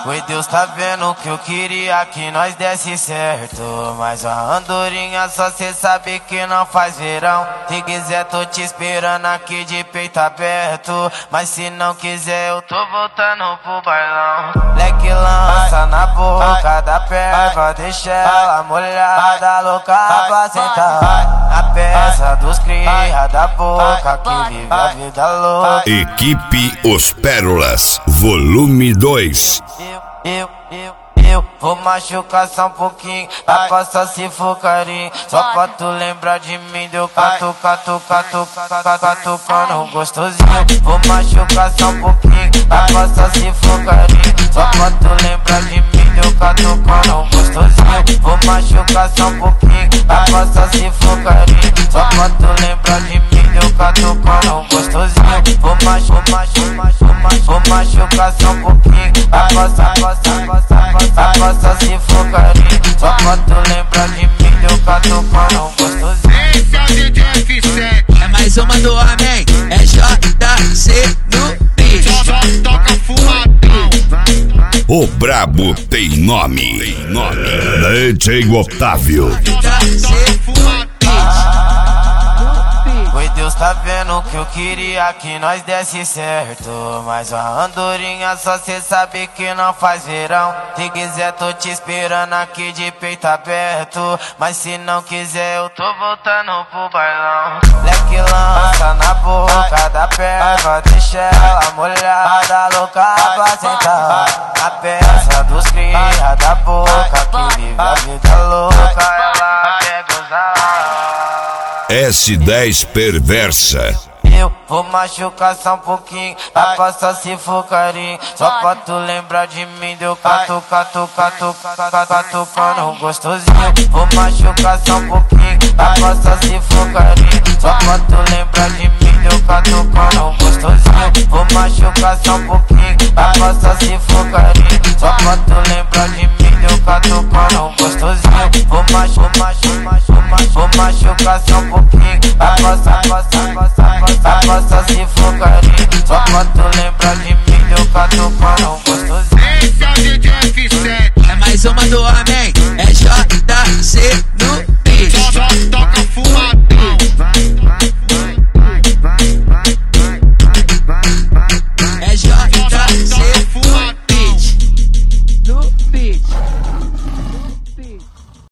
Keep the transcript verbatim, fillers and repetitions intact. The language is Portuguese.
Foi Deus tá vendo que eu queria que nós desse certo, mas a andorinha só cê sabe que não faz verão. Se quiser tô te esperando aqui de peito aberto, mas se não quiser eu tô voltando pro bailão. Leque lança na boca da perva, deixa ela molhada, louca pra sentar na peça dos cria da boca que vive a vida louca. Equipe Os Pérolas, volume dois. Eu, eu, eu, eu vou machucar só um pouquinho, dá pra só se for carinho. Só pra tu lembrar de mim, deu catu, catu, catu, catu, catucando gostosinho. Vou machucar só um pouquinho, dá pra só se for carinho. Só pra tu lembrar de mim, deu catucando gostosinho. Vou machucar só um pouquinho, dá pra só se for carinho. Só pra tu lembrar de mim, deu catucando gostosinho. Vou machucar, machucar, vou machucar só um pouquinho, dá pra só, dá pra só se for carinho. Só pra tu lembrar de mim, deu catucando gostosinho. Esse é o D J F sete. É mais uma do homem, é J C no beat. Só toca fumadão. O brabo tem nome, tem nome. D J Otávio. Só toca fumadão. Foi Deus tá vendo que eu queria que nós desse certo, mas a andorinha só cê sabe que não faz verão. Se quiser tô te esperando aqui de peito aberto, mas se não quiser eu tô voltando pro bailão. Leque lança na boca da perva, deixa ela molhada, louca pra sentar na peça dos cria da boca que vive a vida louca. Ela quer gozar. S dez Perversa. Eu vou machucar só um pouquinho, dá pra só se for carinho. Só pra tu lembrar de mim, deu catu, catu, catu, catu, catucando gostosinho. Vou machucar só um pouquinho, dá pra só se for carinho. Só pra tu lembrar de mim, deu catucando gostosinho. Vou machucar só um pouquinho, dá pra só se for carinho. Só pra tu lembrar de mim, deu catucando gostosinho. Vou machucar, vou machucar só um pouquinho, dá pra só, dá pra só se for carinho. Só pra tu lembrar de mim, deu catucando.